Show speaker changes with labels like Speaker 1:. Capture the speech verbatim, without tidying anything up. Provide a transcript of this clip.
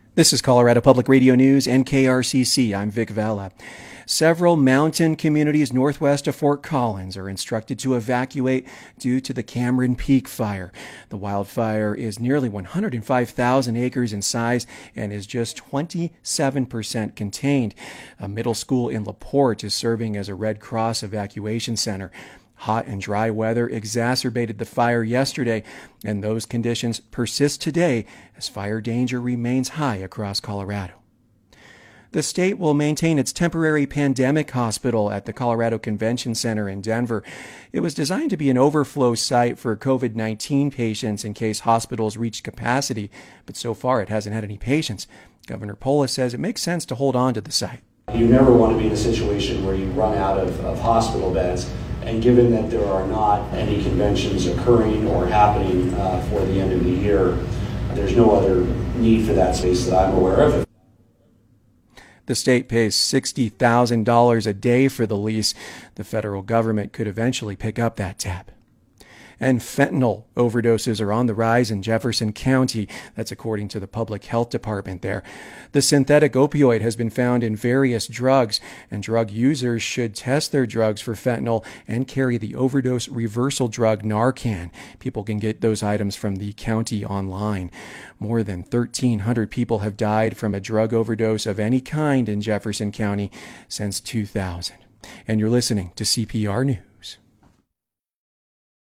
Speaker 1: This is Colorado Public Radio News and K R C C. I'm Vic Vela. Several mountain communities northwest of Fort Collins are instructed to evacuate due to the Cameron Peak fire. The wildfire is nearly one hundred five thousand acres in size and is just twenty-seven percent contained. A middle school in LaPorte is serving as a Red Cross evacuation center. Hot and dry weather exacerbated the fire yesterday, and those conditions persist today as fire danger remains high across Colorado. The state will maintain its temporary pandemic hospital at the Colorado Convention Center in Denver. It was designed to be an overflow site for covid nineteen patients in case hospitals reach capacity, but so far it hasn't had any patients. Governor Polis says it makes sense to hold on to the site.
Speaker 2: You never want to be in a situation where you run out of, of hospital beds. And given that there are not any conventions occurring or happening uh, for the end of the year, there's no other need for that space that I'm aware of.
Speaker 1: The state pays sixty thousand dollars a day for the lease. The federal government could eventually pick up that tab. And fentanyl overdoses are on the rise in Jefferson County. That's according to the public health department there. The synthetic opioid has been found in various drugs, and drug users should test their drugs for fentanyl and carry the overdose reversal drug Narcan. People can get those items from the county online. More than thirteen hundred people have died from a drug overdose of any kind in Jefferson County since two thousand. And you're listening to C P R News.